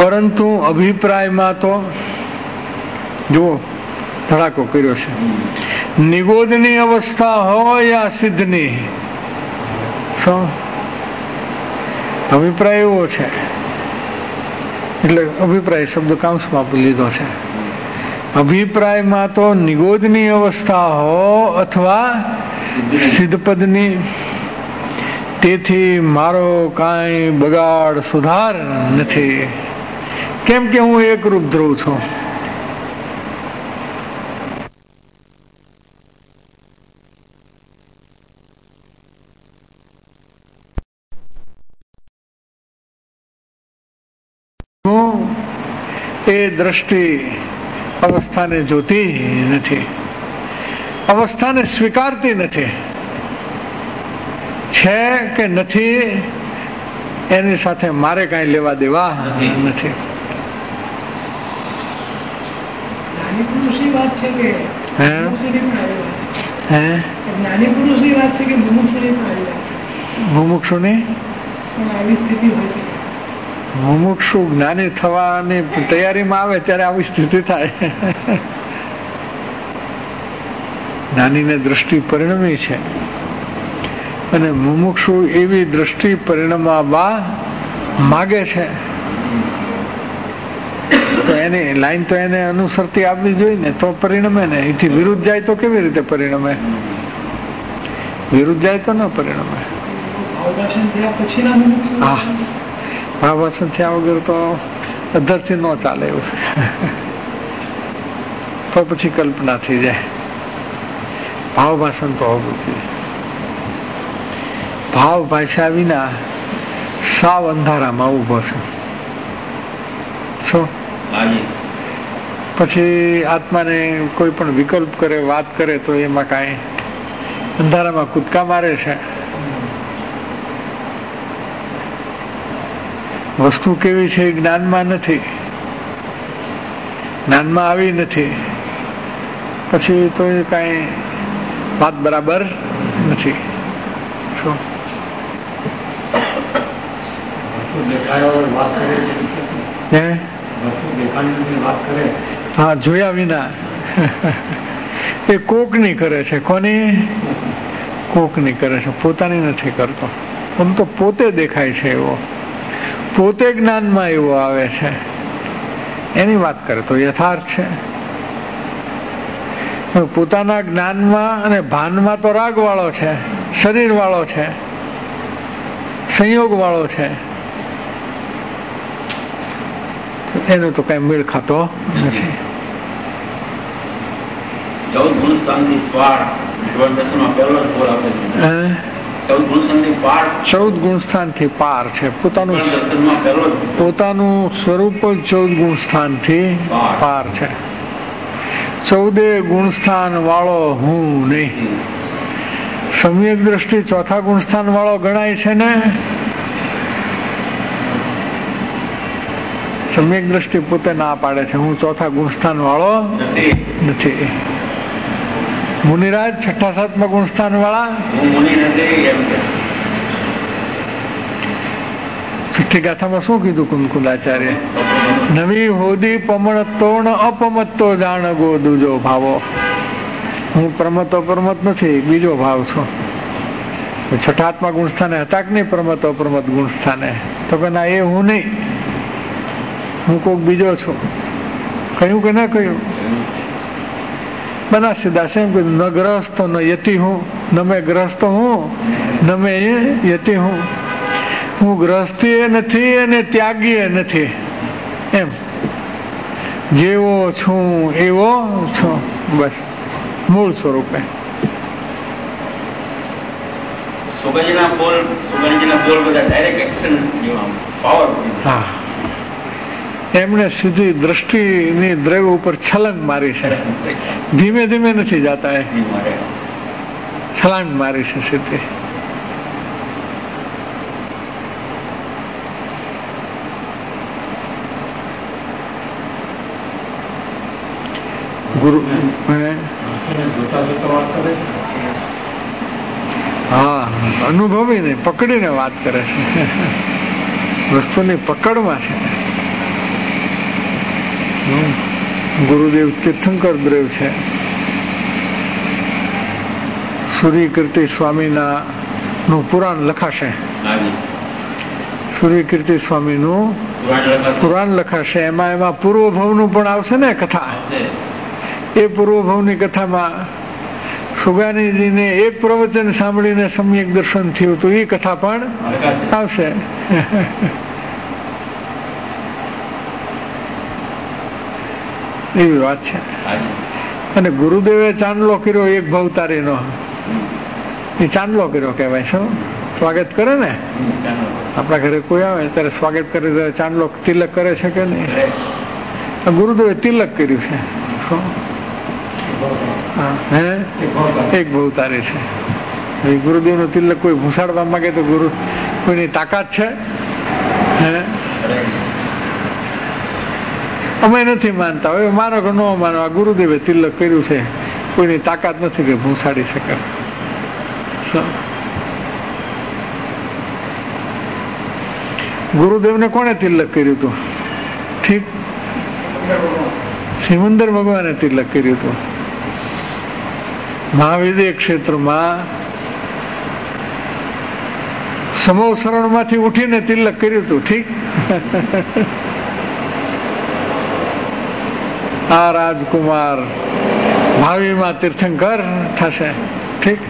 પરંતુ અભિપ્રાયમાં તો જુઓ ધડાકો કર્યો છે. નિગોદની અવસ્થા હોય યા સિદ્ધની, શું અભિપ્રાય એવો છે એટલે અભિપ્રાય શબ્દ કાંસમાં લીધો છે. અભિપ્રાયમાં તો નિગોદની અવસ્થા હો અથવા સિદ્ધપદની, તેથી મારો કાંઈ બગાડ સુધાર નથી, કેમ કે હું એકરૂપ ધ્રુવ છું. એ દ્રષ્ટિ અવસ્થાને જોતી નથી, અવસ્થાને સ્વીકારતી નથી. છે કે નથી એની સાથે મારે કાંઈ લેવા દેવા નથી. મુમુક્ષુની મુમુક્ષુ જ્ઞાની થવાની તૈયારીમાં આવે ત્યારે આવી સ્થિતિ થાય. જ્ઞાનીને દ્રષ્ટિ પરિણમી છે અને મુમુક્ષુ એવી દ્રષ્ટિ પરિણમવા માગે છે, તો એની લાઈન તો એને અનુસરતી આવવી જોઈએ ને, તો પરિણમે ને. એથી વિરુદ્ધ જાય તો કેવી રીતે પરિણમે? વિરુદ્ધ જાય તો ન પરિણમે. હા, ભાવભાષણ થયા વગર તો અધરથી ન ચાલે એવું, તો પછી કલ્પના થઈ જાય. ભાવભાષણ તો હોવું જોઈએ. ભાવ ભાષા વિના સાવ અંધારામાં ઉભો છે. શું પછી આત્માને કોઈ પણ વિકલ્પ કરે, વાત કરે તો એમાં કાંઈ અંધારામાં કૂદકા મારે છે. વસ્તુ કેવી છે એ જ્ઞાનમાં નથી, જ્ઞાનમાં આવી નથી, પછી તો એ કાંઈ વાત બરાબર નથી. શું હા, જોયા વિના એ કોકની કરે છે. કોની? કોકની કરે છે, પોતાની નથી કરતો. આમ તો પોતે દેખાય છે એવો, પોતે જ્ઞાનમાં એવો આવે છે, એની વાત કરે તો યથાર્થ છે. પોતાના જ્ઞાનમાં અને ભાનમાં તો રાગ વાળો છે, શરીર વાળો છે, સંયોગ વાળો છે, એનો તો કઈ મેળ ખાતો નથી. ચૌદ ગુણસ્થાનથી પાર છે. પોતાનું પોતાનું સ્વરૂપ ચૌદ ગુણસ્થાનથી પાર છે. ચૌદે ગુણસ્થાન વાળો હું નહીં. સમ્યક દ્રષ્ટિ ચોથા ગુણસ્થાન વાળો ગણાય છે ને. સમ્યક દ્રષ્ટિ પોતે ના પાડે છે, હું ચોથા ગુણસ્થાન વાળો નથી. મુનિરાજ છઠ્ઠા સાતમા ગુણસ્થાન વાળા છઠ્ઠી ગાથામાં શું કીધું કુંદકુંદાચાર્ય? નવી હોદી પમણતો અપમત્તો જાણ ગો દૂજો ભાવો. હું પ્રમતો પ્રમત નથી, બીજો ભાવ છું. છઠ્ઠાત્મા ગુણસ્થાને હતા કે નહીં પ્રમતો પ્રમત ગુણસ્થાને? તો કે ના, એ હું નહીં, હું કોઈક બીજો છું. કહ્યું કે ના કહ્યું? બનાસદાસે એમ કીધું, ન ગ્રસ્તો ન યતિ હું, ન મેં ગ્રસ્તો હું, ન મેં યતિ હું. હું ગ્રસ્તી નથી અને ત્યાગી નથી, એમ જેવો છું એવો છું, બસ મૂળ સ્વરૂપે. હા, એમણે સીધી દ્રષ્ટિની દ્રવ્ય ઉપર છલંગ મારી છે. ધીમે ધીમે નથી જાતા, એ છલાંગ મારી છે સીધી. ગુરુ હા, અનુભવી ને પકડીને વાત કરે છે, વસ્તુની પકડમાં છે. ગુરુદેવ તીર્થંકર દેવ છે. સૂર્યકીર્તિ સ્વામીના નું પુરાણ લખાશે. સૂર્યકીર્તિ સ્વામીનું પુરાણ લખાશે. એમાં એમાં પૂર્વભવનું પણ આવશે ને કથા. એ પૂર્વભવની કથામાં સુગાનીજીને એક પ્રવચન સાંભળીને સમ્યક દર્શન થયું હતું. એ કથા પણ આવશે. એવી વાત છે. અને ગુરુદેવે ચાંદલો કર્યો એક ભવતારીનો. એ ચાંદલો કર્યો કહેવાય. શું સ્વાગત કરે ને આપણા ઘરે કોઈ આવે ત્યારે સ્વાગત કરે ત્યારે ચાંદલો તિલક કરે છે કે નહીં? ગુરુદેવે તિલક કર્યું છે. શું હે એક ભવતારી છે. ગુરુદેવ નું તિલક કોઈ ભૂસાડવા માંગે તો ગુરુ કોઈની તાકાત છે? હે અમે નથી માનતા. હવે માનો કે ન માનો, આ ગુરુદેવે તિલક કર્યું છે. કોઈની તાકાત નથી કે ભૂસાડી શકે. ગુરુદેવને કોણે તિલક કર્યું હતું? ઠીક, સિમંદર ભગવાને તિલક કર્યું હતું. મહાવિદ્ય ક્ષેત્રમાં સમૂહ શરણ માંથી ઉઠીને તિલક કર્યું હતું. ઠીક, આ રાજકુમાર ભાવિમાં તીર્થંકર થશે. ઠીક,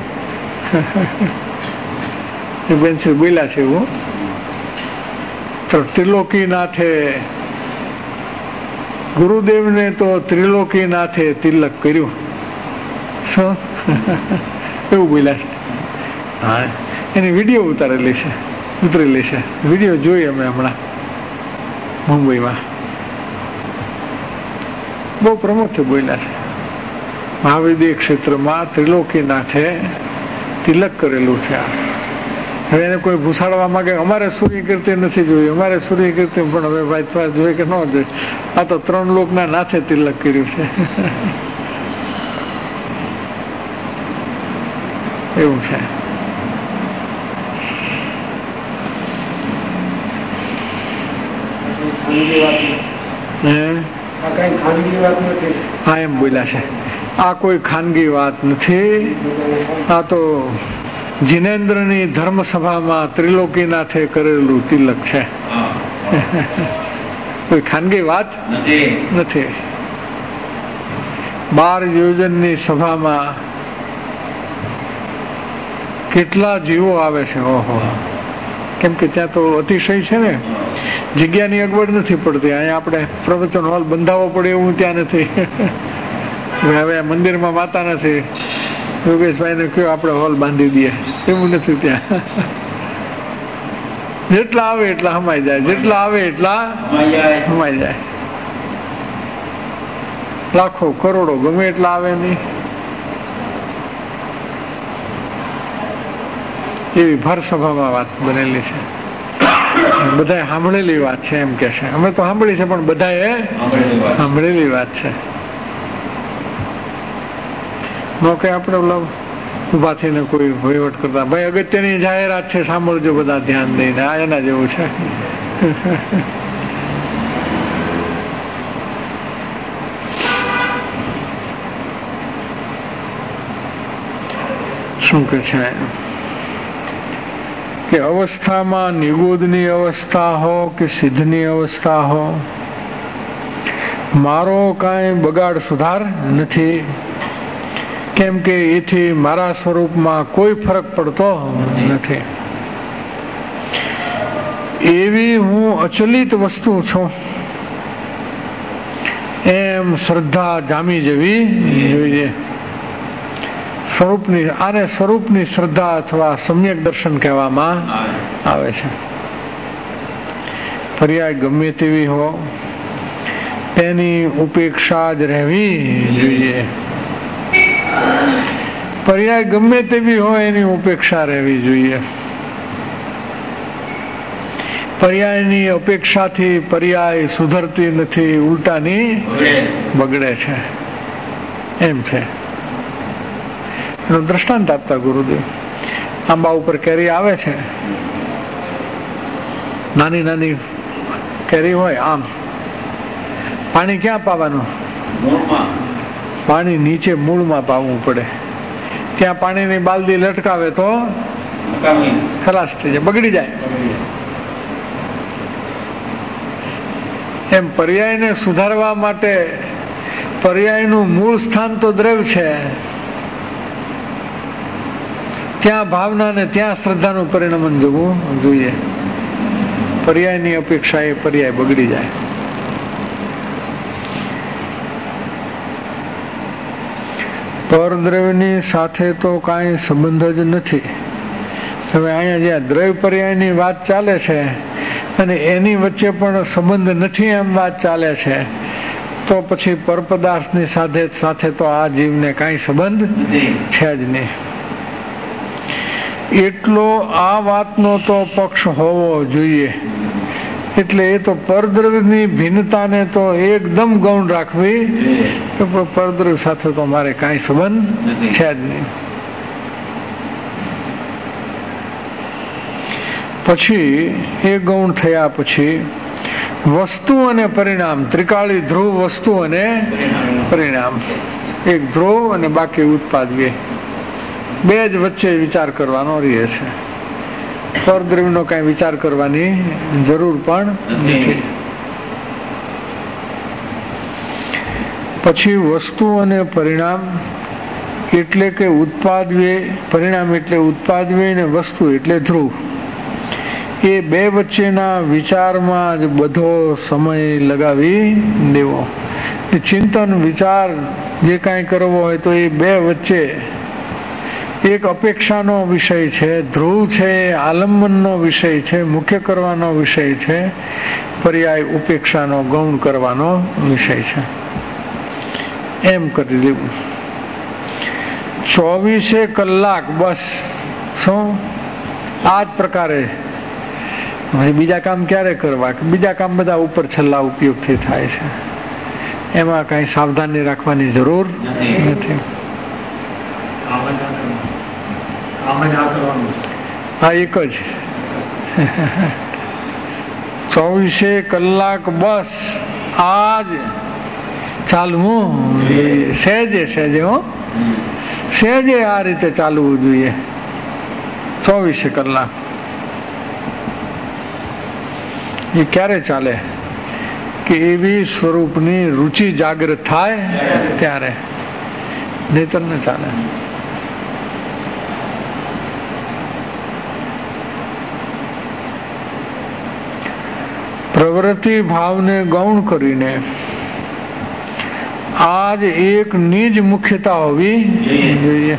એ બેન શ્રી બોલ્યા છે એવું. તો ત્રિલોકીનાથે ગુરુદેવને તો ત્રિલોકીનાથે તિલક કર્યું. શું એવું બોલ્યા છે. હા, એની વિડીયો ઉતારેલી છે, ઉતરેલી છે. વિડીયો જોઈ અમે હમણાં મુંબઈમાં. બહુ પ્રમુખથી બોલ્યા છે. મહાવિદ્ય ક્ષેત્રમાં ત્રિલોકીનાથે તિલક કરેલું છે. હવે એને કોઈ ભૂસાડવા માંગે અમારે સૂર્યકીર્તિ નથી જોયું, અમારે સૂર્યકીર્તિ પણ હવે ભાઈ જોઈએ કે ન જોઈએ. આ તો ત્રણ લોકના નાથે તિલક કર્યું છે. એવું છે. હા, એમ બોલ્યા છે. આ કોઈ ખાનગી વાત નથી. આ તો જિનેન્દ્રની ધર્મસભામાં ત્રિલોકીનાથે કરેલું તિલક છે. કોઈ ખાનગી વાત નથી. બાર યોજનની સભામાં કેટલા જીવો આવે છે. ઓહો, કેમ કે ત્યાં તો અતિશય છે ને, જગ્યાની અગવડ નથી પડતી. અહીંયા આપણે પ્રવચન હોલ બંધાવવો પડે એવું ત્યાં નથી. હવે મંદિરમાં માતા નથી, યોગેશભાઈ ને કયો આપણે હોલ બાંધી દઈએ, એવું નથી ત્યાં. જેટલા આવે એટલા હમાઈ જાય, જેટલા આવે એટલા હમાઈ જાય. લાખો કરોડો ગમે એટલા આવે નહીં. એવી ભર સભામાં વાત બનેલી છે. બધાએ સાંભળેલી વાત છે એમ કે છે. અમે તો સાંભળી છે પણ બધાએ સાંભળેલી વાત છે. નો કે આપણે ઓલા ઉભા થઈને કોઈ વહીવટ કરતા, ભાઈ અગત્યની જાહેરાત છે, સાંભળજો બધા ધ્યાન દઈને. આ એના જેવું છે. શું કે છે કે અવસ્થામાં નિગોદની અવસ્થા હો કે સિદ્ધની અવસ્થા હો, મારો કાંઈ બગાડ સુધાર નથી. કેમ કે એથી મારા સ્વરૂપમાં કોઈ ફરક પડતો નથી. એવી હું અચલિત વસ્તુ છું એમ શ્રદ્ધા જામી જવી જોઈએ. સ્વરૂપની આને સ્વરૂપની શ્રદ્ધા અથવા સમ્યક દર્શન કહેવામાં આવે છે. પર્યાય ગમે તેવી હો એની ઉપેક્ષા જ રહેવી જોઈએ. પર્યાય ગમે તેવી હોય એની ઉપેક્ષા રહેવી જોઈએ. પર્યાયની અપેક્ષાથી પર્યાય સુધરતી નથી, ઉલટાની બગડે છે. એમ છે. એનું દ્રષ્ટાંત આપતા ગુરુદેવ, આંબા ઉપર કેરી આવે છે, નાની નાની કેરી હોય આમ, પાણી ક્યાં પાવાનું? મૂળમાં. પાણી નીચે મૂળમાં પાવવું પડે. ત્યાં પાણીની બાલદી લટકાવે તો નકામી. ખલાસ થઈ જાય, બગડી જાય. એમ પર્યાયને સુધારવા માટે પર્યાયનું મૂળ સ્થાન તો દ્રવ્ય છે, ત્યાં ભાવના ને ત્યાં શ્રદ્ધાનું પરિણમન જોવું જોઈએ. પર્યાયની અપેક્ષા એ પર્યાય બગડી જાય. પરદ્રવ્યની સાથે તો કાંઈ સંબંધ જ નથી. હવે અહીંયા જ્યાં દ્રવ્ય પર્યાયની વાત ચાલે છે અને એની વચ્ચે પણ સંબંધ નથી એમ વાત ચાલે છે, તો પછી પરપદાર્થની સાથે સાથે તો આ જીવને કાંઈ સંબંધ છે જ નહીં. એટલો આ વાતનો તો પક્ષ હોવો જોઈએ. એટલે એ તો પરદ્રવ્યની ભિન્નતાને તો એકદમ ગૌણ રાખવી કે પરદ્રવ્ય સાથે તો મારે કાંઈ સંબંધ છે જ નહીં. પછી એ ગૌણ થયા પછી વસ્તુ અને પરિણામ, ત્રિકાળી ધ્રુવ વસ્તુ અને પરિણામ, એક ધ્રુવ અને બાકી ઉત્પાદવ્ય, બે જ વચ્ચે વિચાર કરવાનો રહે છે. પરદ્રવ્યનો કઈ વિચાર કરવાની જરૂર પણ નથી. પછી વસ્તુ અને પરિણામ એટલે કે ઉત્પાદવ્ય, પરિણામ એટલે ઉત્પાદવ્ય અને વસ્તુ એટલે ધ્રુવ. એ બે વચ્ચેના વિચારમાં જ બધો સમય લગાવી દેવો. ચિંતન વિચાર જે કાંઈ કરવો હોય તો એ બે વચ્ચે એક અપેક્ષાનો વિષય છે, ધ્રુવ છે, આલંબનનો વિષય છે, મુખ્ય કરવાનો વિષય છે, પર્યાય ઉપેક્ષાનો ગૌણ કરવાનો વિષય છે. એમ કરી દેવું. ચોવીસે કલાક બસ શું આ જ પ્રકારે. બીજા કામ ક્યારે કરવા? બીજા કામ બધા ઉપર છેલ્લા ઉપયોગથી થાય છે, એમાં કઈ સાવધાની રાખવાની જરૂર નથી. હા, એક જ ચોવીસે કલાક બસ આજ ચાલવું જોઈએ. સહેજે સહેજે હો સહેજે આ રીતે ચાલવું જોઈએ. ચોવીસે કલાક એ ક્યારે ચાલે કે એવી સ્વરૂપની રુચિ જાગૃત થાય ત્યારે, નહીતર ન ચાલે. પ્રવૃત્તિ ભાવને ગૌણ કરીને આજ એક નિજ મુખ્યતા હોવી જોઈએ.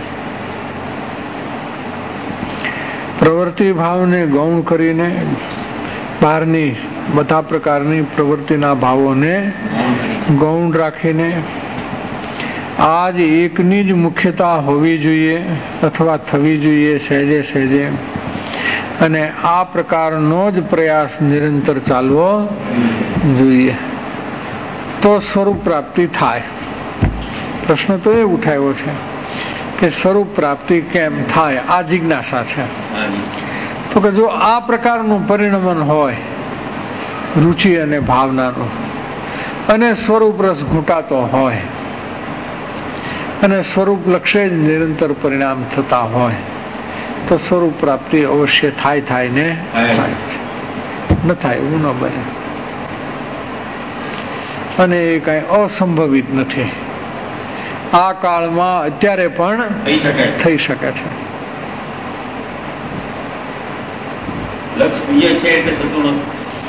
પ્રવૃત્તિ ભાવને ગૌણ કરીને બહારની બધા પ્રકારની પ્રવૃત્તિના ભાવોને ગૌણ રાખીને આજ એકની જ મુખ્યતા હોવી જોઈએ અથવા થવી જોઈએ સહેજે સહેજે, અને આ પ્રકારનો જ પ્રયાસ નિરંતર ચાલવો જોઈએ, તો સ્વરૂપ પ્રાપ્તિ થાય. પ્રશ્ન તો એ ઉઠાવ્યો છે કે સ્વરૂપ પ્રાપ્તિ કેમ થાય, આ જિજ્ઞાસા છે. તો કે જો આ પ્રકારનું પરિણમન હોય રુચિ અને ભાવનાનું, અને સ્વરૂપ રસ ઘૂંટાતો હોય, અને સ્વરૂપ લક્ષ્ય જ નિરંતર પરિણામ થતા હોય, તો સ્વરૂપ પ્રાપ્તિ અવશ્ય થાય થાય ને થાય છે. ન થાય એવું ન બને, અને એ કઈ અસંભવિત નથી. આ કાળમાં અત્યારે પણ થઈ શકે છે. લક્ષ બીજે છે એટલે થતું નથી.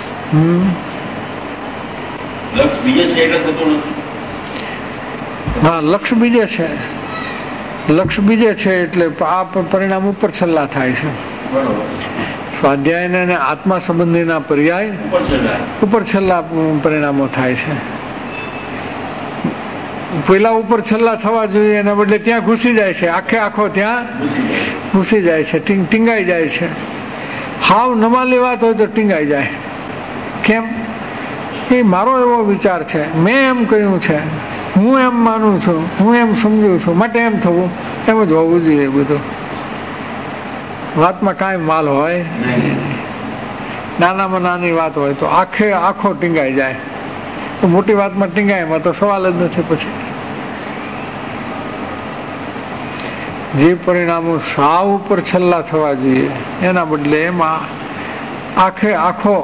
લક્ષ બીજે છે એટલે થતું નથી. હા, લક્ષ બીજે છે, લક્ષ બીજે છે એટલે આ પરિણામ ઉપર છલ્લા થાય છે. સ્વાધ્યાય અને આત્મા સંબંધીના પર્યાય ઉપર છલ્લા પરિણામો થાય છે. પેલા ઉપર છલ્લા થવા જોઈએ એના બદલે ત્યાં ઘૂસી જાય છે, આખે આખો ત્યાં ઘૂસી જાય છે, ટીંગાઈ જાય છે. હાવ નમાલી વાત હોય તો ટીંગાઈ જાય. કેમ? એ મારો એવો વિચાર છે, મેં એમ કહ્યું છે, હું એમ માનું છું, હું એમ સમજુ છું, માટે એમ થવું, એમ જ હોવું જોઈએ બધું. વાતમાં કાંઈ માલ હોય, નાનામાં નાની વાત હોય તો આખે આખો ટીંગાઈ જાય. તો મોટી વાતમાં ટીંગાય એમાં તો સવાલ જ નથી. પછી જે પરિણામો સાવ ઉપર છેલ્લા થવા જોઈએ એના બદલે એમાં આખે આખો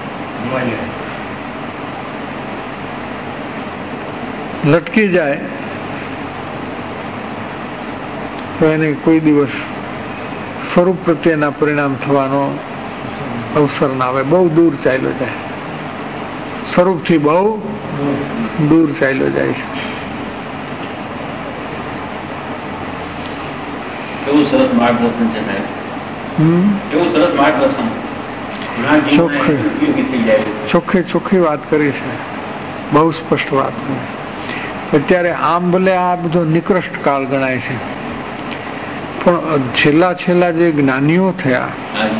લટકી જાય તો એને કોઈ દિવસ સ્વરૂપ પ્રત્યેના પરિણામ થવાનો અવસર ના આવે. બહુ દૂર ચાલ્યો જાય, સ્વરૂપથી બહુ દૂર ચાલ્યો જાય છે. કેવું સરસ માર્ગદર્શન છે સાહેબ, કેવું સરસ માર્ગદર્શન, ચોખ્ખી ચોખ્ખી વાત કરી છે, બહુ સ્પષ્ટ વાત કરી છે. અત્યારે આમ ભલે આ બધો નિકૃષ્ટ કાળ ગણાય છે, પણ છેલ્લા છેલ્લા જે જ્ઞાનીઓ થયા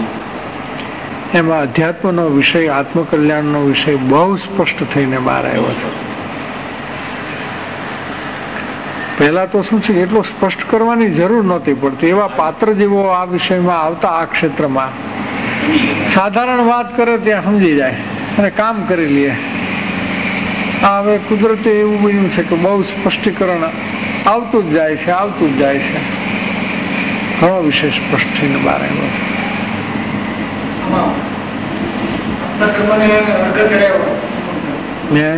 એમાં અધ્યાત્મનો વિષય, આત્મકલ્યાણનો વિષય બહુ સ્પષ્ટ થઈને બહાર આવ્યો છે. પહેલા તો શું છે, એટલો સ્પષ્ટ કરવાની જરૂર નહોતી પડતી. એવા પાત્ર જેવો આ વિષયમાં આવતા, આ ક્ષેત્રમાં સાધારણ વાત કરે ત્યાં સમજી જાય અને કામ કરી લે. આ હવે કુદરતે એવું બન્યું છે કે બહુ સ્પષ્ટીકરણ આવતું જ જાય છે, આવતું જ જાય છે. ઘણો વિષય સ્પષ્ટ થઈને બહાર આવ્યો છે.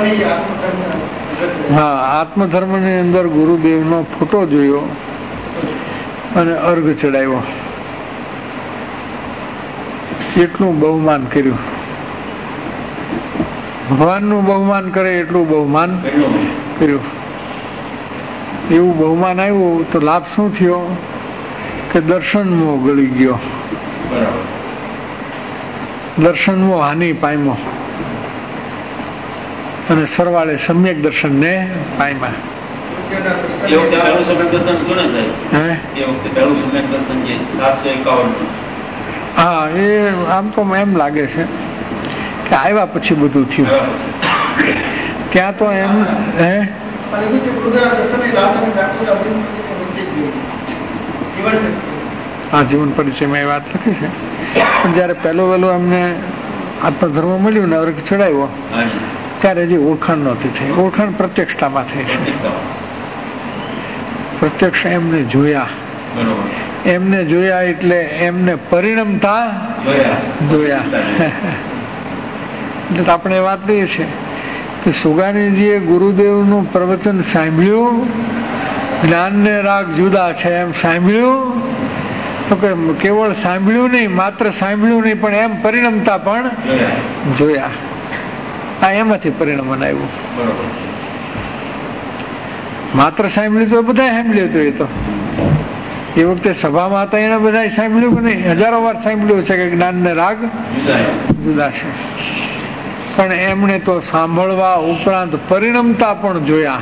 હા, આત્મધર્મ ની અંદર ગુરુદેવ નો ફોટો જોયો અને અર્ઘ ચડાવ્યો, એટલું બહુમાન કર્યું. ભગવાનનું બહુમાન કરે એટલું બહુમાન કર્યું. એવું બહુમાન આવ્યું તો લાભ શું થયો કે દર્શનમો ગળી ગયો, દર્શનમો હાનિ પામ્યો અને સરવાળે સમ્યક દર્શન ને પામ્યા. હા, એ આમ તો એમ લાગે છે કે આવ્યા પછી બધું થયું. ત્યાં તો એમ હે હા, જીવન પરિચયમાં એ વાત લખી છે. પણ જયારે પહેલો વહેલો એમને આત્મધર્મ મળ્યું ને અર્ઘ ચડાવ્યો ત્યારે હજી ઓળખાણ નહોતી થઈ. ઓળખાણ પ્રત્યક્ષતામાં થઈ છે. પ્રત્યક્ષ એમને જોયા, એમને જોયા એટલે એમને પરિણમતા જોયા. એટલે આપણે વાત લઈએ છીએ કે સુગાનીજીએ ગુરુદેવનું પ્રવચન સાંભળ્યું, જ્ઞાન ને રાગ જુદા છે એમ સાંભળ્યું, તો કે કેવળ સાંભળ્યું નહીં, માત્ર સાંભળ્યું નહીં પણ એમ પરિણમતા પણ જોયા. આ એમાંથી પરિણામ આવ્યું. માત્ર સાંભળ્યું તો બધા સાંભળ્યું હતું. એ તો એ વખતે સભામાં હતા એને બધા સાંભળ્યું કે નહીં, હજારો વાર સાંભળ્યું છે કે જ્ઞાન ને રાગ જુદા છે. પણ એમણે તો સાંભળવા ઉપરાંત પરિણમતા પણ જોયા,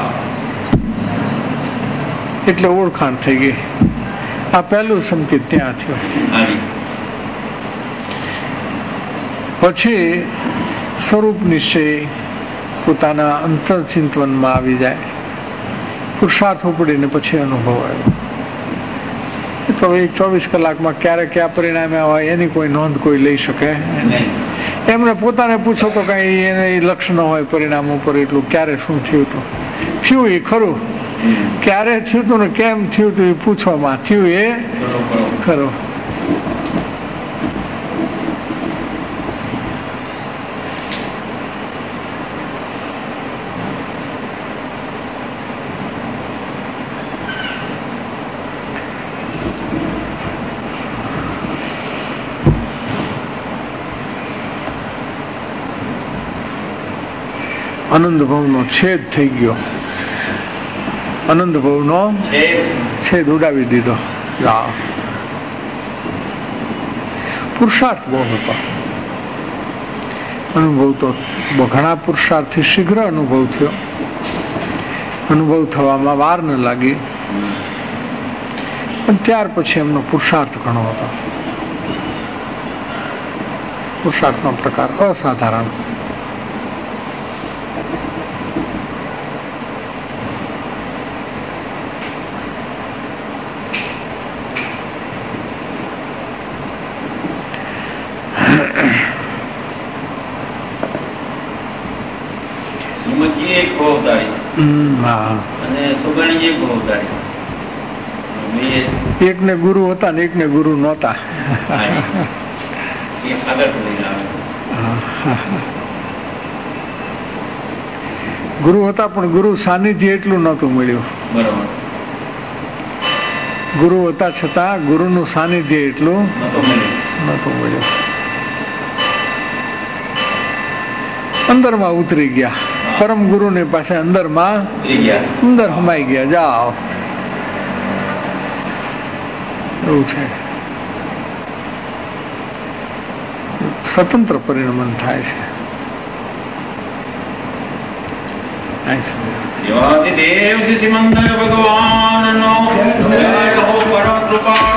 એટલે ઓળખાણ થઈ ગઈ. આ પહેલું સંકેત ત્યાં થયો. પછી સ્વરૂપ નિશ્ચય પોતાના અંતરચિંતવનમાં આવી જાય, પુરુષાર્થ ઉપડીને પછી અનુભવ આવ્યો. તો એ ચોવીસ કલાકમાં ક્યારે ક્યાં પરિણામે હોય એની કોઈ નોંધ કોઈ લઈ શકે. એમને પોતાને પૂછો તો કઈ એને લક્ષ ન હોય પરિણામ ઉપર, એટલું ક્યારે શું થયું હતું. થયું એ ખરું, ક્યારે થયું હતું ને કેમ થયું હતું એ પૂછવામાં, થયું એ ખરું. આનંદ ભાવનો છેદ થઈ ગયો, આનંદ ભાવનો છેદ ઉડાવી દીધો. પુરુષાર્થ બહુ હતો, અનુભવ તો ઘણા પુરુષાર્થથી શીઘ્ર અનુભવ થયો. અનુભવ થવામાં વાર ન લાગી, પણ ત્યાર પછી એમનો પુરુષાર્થ ઘણો હતો. પુરુષાર્થનો પ્રકાર અસાધારણ. બહુ અવતારી હમ, હા. અને સુગણીજી બહુ અવતારી. એક ને ગુરુ હતા ને એક ને ગુરુ નહોતા. ગુરુ હતા પણ ગુરુ સાનિધ્ય એટલું નહોતું મળ્યું. બરોબર. ગુરુ હતા છતાં ગુરુનું સાનિધ્ય એટલું નહોતું મળ્યું. અંદરમાં ઉતરી ગયા પરમ ગુરુ ની પાસે, અંદરમાં અંદર હમાઈ ગયા. જાઓ એવું છે. સ્વતંત્ર પરિણમન થાય છે. દેવ શ્રી સિમંદર ભગવાન નો પરમ કૃપા.